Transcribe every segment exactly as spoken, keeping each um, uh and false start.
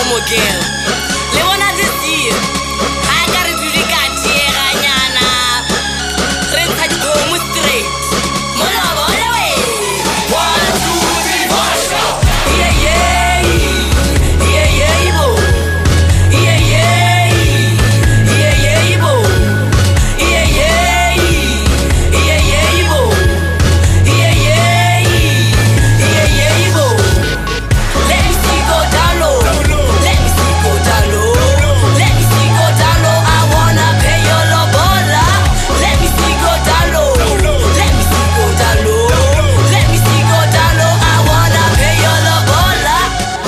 mo girl. Le bona disia. Ha ka re dule ka tiega nyana. Re ntsha dikgomo straight. Mola bona we. One, two, three, four, show. Yeah, yeah. Yeah, yeah, bo. Yeah, yeah. Yeah, yeah, bo. Yeah, yeah. Yeah, yeah, bo. Yeah, yeah. Yeah, yeah, bo. Let me see go down low. Let me see go down low. Let me see go down low. I wanna pay your lobola. Let me see go down low. Let me see go down low. Let me see go down low. I wanna pay your lobola.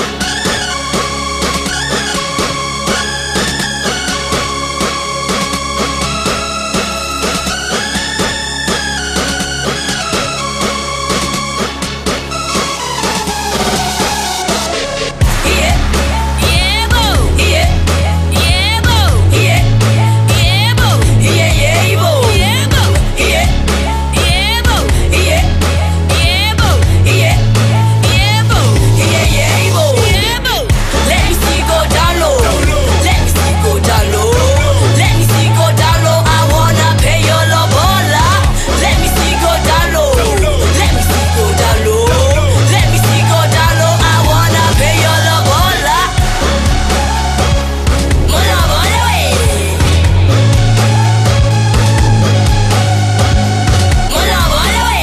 Yeah, yeah, boo. Yeah, yeah, boo. Yeah, yeah, boo. Yeah, yeah, boo. Yeah, boo. Yeah, yeah, boo. Yeah, yeah, boo. Yeah, yeah, boo. Yeah, yeah, boo. Yeah, boo. Let me see go down low. Let me see go down low. Let me see go down low. I wanna pay your lobola. Let me see go down low. Let me see go down low. Let me see go down low. I wanna pay your lobola. Mola bona we. Mola bona we.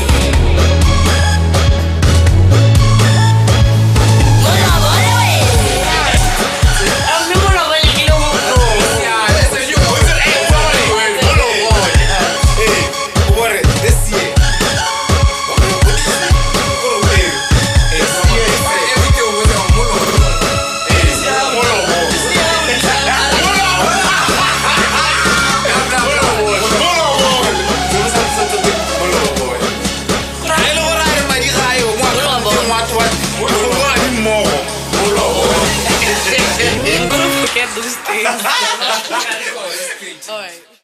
Mola bona we. Ami mola bona ke lo mo. Forget those things. All right.